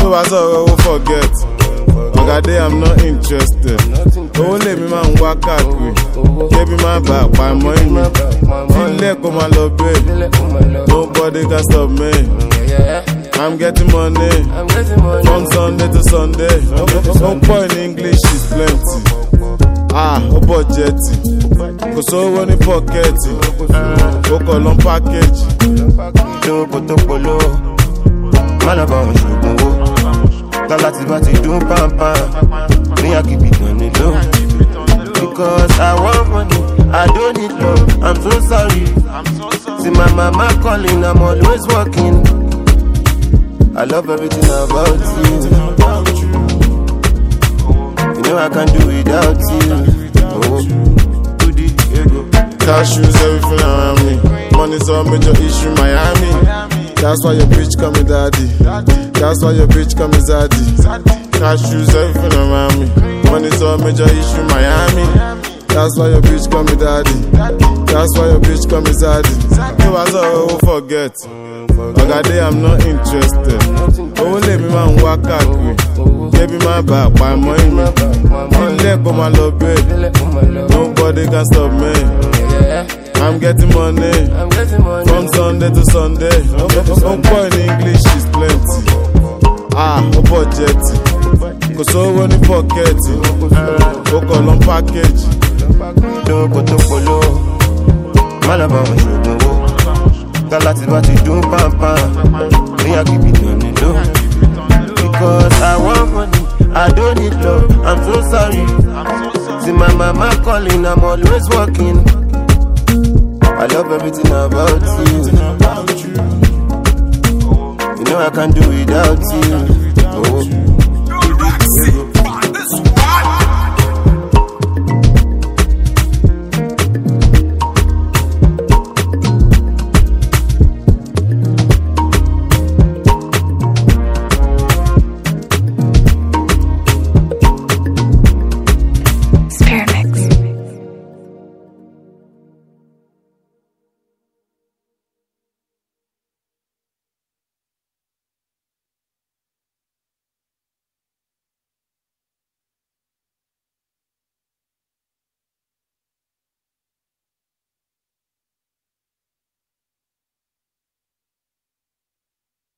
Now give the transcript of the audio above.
Tó bá sọ̀rọ̀ ó forget. Ọ̀gádé I'm not interested. Owó lèmi máa ń wá káàkiri. Kébí má bà pa ẹ̀mọ́ ìmí. Ilé kò máa lọ bẹ́ẹ̀. Nobody can stop me. I'm getting money. From Sunday to Sunday. No point in English is plenty. Ó bọ̀jẹ̀tì. Kò sówó ní pọ́kẹ́tì. Ó kọ̀ lọ́n pákéjì. Tópótópóló. Má lọ bá wọn ṣògùn owó. Tọ́lá ti bá ti dún pàmpá. Ní àkìbì kan nílò. Because I want money, I don't need love. I'm so sorry. See my mama calling, I'm always working. I love everything about you. You know I can't do without you. Oh, to the ego. Cash shoes, everything around me. Money's a major issue, Miami. That's why your bitch call me daddy. That's why your bitch call me zaddy. Cash shoes, everything around me. Money's a major issue, Miami. That's why your bitch call me daddy. That's why your bitch call me zaddy. Tó bá sọ̀rọ̀ ó forget. Ọ̀gádé I'm not interested. Owó lèmi máa ń wá káàkiri. Kébí má bà pa ẹ̀mọ́ ìmí. Ilé kò máa lọ bẹ́ẹ̀. Nobody can stop me. I'm getting money. From Sunday to Sunday. No point in English is plenty. Ó bọ̀jẹ̀tì. Kò sówó ní pọ́kẹ́tì. Ó kọ̀ lọ́n pákéjì. Tópótópóló. Má lọ bá wọn ṣògùn owó. Tọ́lá ti bá ti dún pàmpá. Ní àkìbì kan nílò. Because I want money, I don't need love. I'm so sorry. See my mama calling, I'm always working. I love everything about you. You know I can't do without you. Oh.